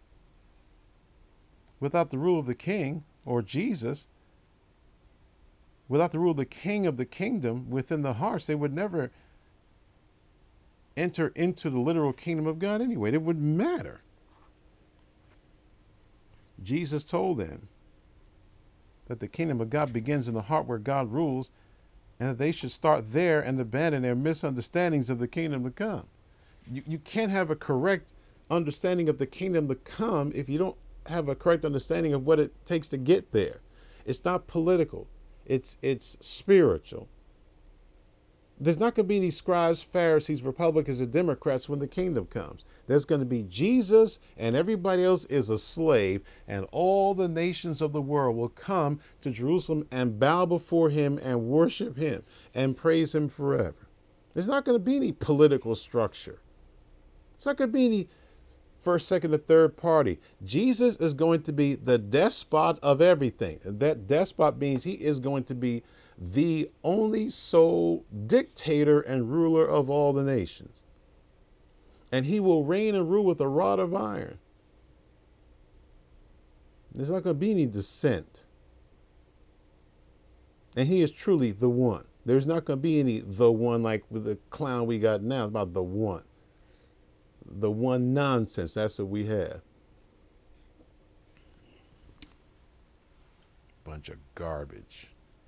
Without the rule of the king or Jesus, without the rule of the king of the kingdom within the hearts, they would never enter into the literal kingdom of God anyway. It wouldn't matter. Jesus told them that the kingdom of God begins in the heart where God rules, and that they should start there and abandon their misunderstandings of the kingdom to come. You can't have a correct understanding of the kingdom to come if you don't have a correct understanding of what it takes to get there. It's not political. It's spiritual. There's not going to be any scribes, Pharisees, Republicans, or Democrats when the kingdom comes. There's going to be Jesus, and everybody else is a slave, and all the nations of the world will come to Jerusalem and bow before him and worship him and praise him forever. There's not going to be any political structure. It's not going to be any first, second, or third party. Jesus is going to be the despot of everything. That despot means he is going to be the only sole dictator and ruler of all the nations. And he will reign and rule with a rod of iron. There's not going to be any dissent. And he is truly the one. There's not going to be any the one like with the clown we got now. It's about the one. The one nonsense. That's what we have. Bunch of garbage.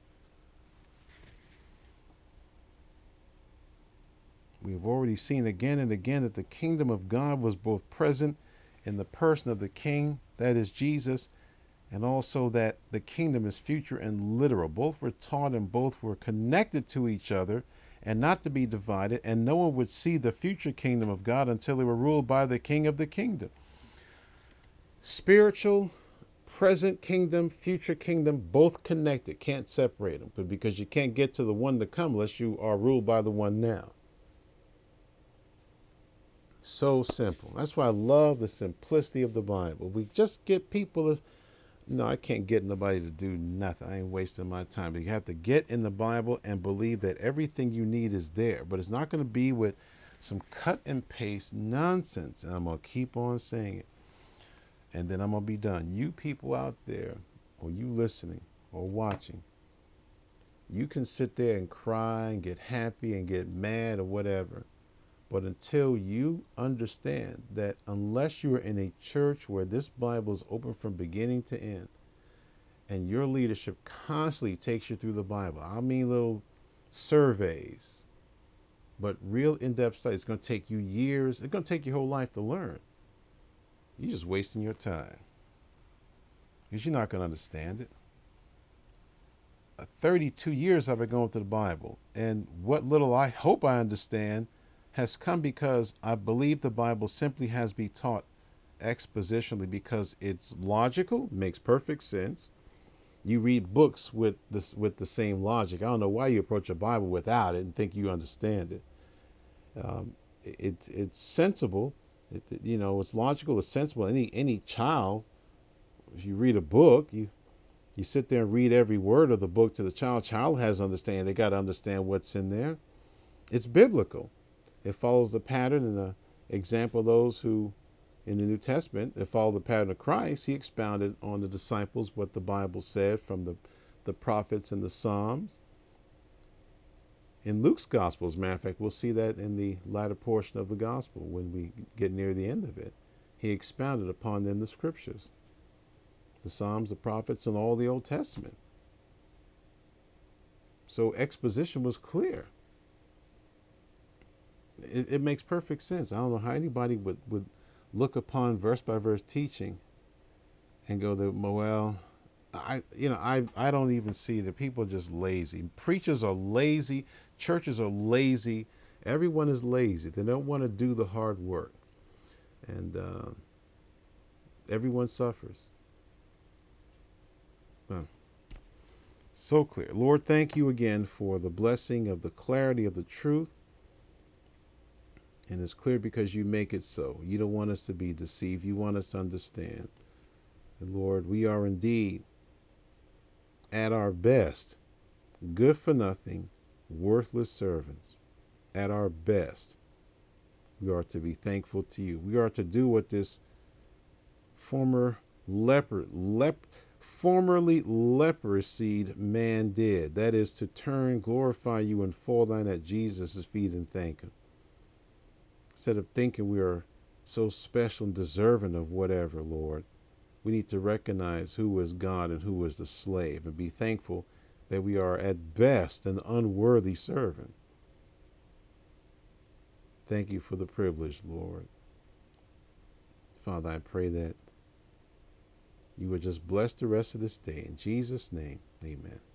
We've already seen again and again that the kingdom of God was both present in the person of the king, that is Jesus, and also that the kingdom is future and literal. Both were taught and both were connected to each other and not to be divided, and no one would see the future kingdom of God until they were ruled by the king of the kingdom. Spiritual, present kingdom, future kingdom, both connected. Can't separate them, but because you can't get to the one to come unless you are ruled by the one now. So simple. That's why I love the simplicity of the Bible. We just get people as, no, I can't get nobody to do nothing. I ain't wasting my time. But you have to get in the Bible and believe that everything you need is there. But it's not going to be with some cut and paste nonsense. And I'm going to keep on saying it. And then I'm going to be done. You people out there, or you listening or watching, you can sit there and cry and get happy and get mad or whatever. But until you understand that unless you are in a church where this Bible is open from beginning to end, and your leadership constantly takes you through the Bible, I mean little surveys, but real in-depth study, it's going to take you years. It's going to take your whole life to learn. You're just wasting your time because you're not going to understand it. 32 years I've been going through the Bible, and what little I hope I understand has come because I believe the Bible simply has to be taught expositionally because it's logical, makes perfect sense. You read books with the same logic. I don't know why you approach a Bible without it and think you understand it. It's sensible. It's logical. It's sensible. Any child, if you read a book, you sit there and read every word of the book to the child. Child has understanding. They got to understand what's in there. It's biblical. It follows the pattern and the example of those who, in the New Testament, that follow the pattern of Christ. He expounded on the disciples what the Bible said from the prophets and the Psalms. In Luke's Gospel, as a matter of fact, we'll see that in the latter portion of the Gospel when we get near the end of it. He expounded upon them the Scriptures, the Psalms, the prophets, and all the Old Testament. So exposition was clear. It makes perfect sense. I don't know how anybody would look upon verse by verse teaching and go to, well, I don't even see that. People are just lazy. Preachers are lazy. Churches are lazy. Everyone is lazy. They don't want to do the hard work. And everyone suffers. So clear. Lord, thank you again for the blessing of the clarity of the truth. And it's clear because you make it so. You don't want us to be deceived. You want us to understand. And Lord, we are indeed at our best good for nothing, worthless servants. At our best, we are to be thankful to you. We are to do what this formerly leprosied man did. That is to turn, glorify you, and fall down at Jesus' feet and thank him. Instead of thinking we are so special and deserving of whatever, Lord, we need to recognize who is God and who is the slave, and be thankful that we are at best an unworthy servant. Thank you for the privilege, Lord. Father, I pray that you would just bless the rest of this day. In Jesus' name, amen.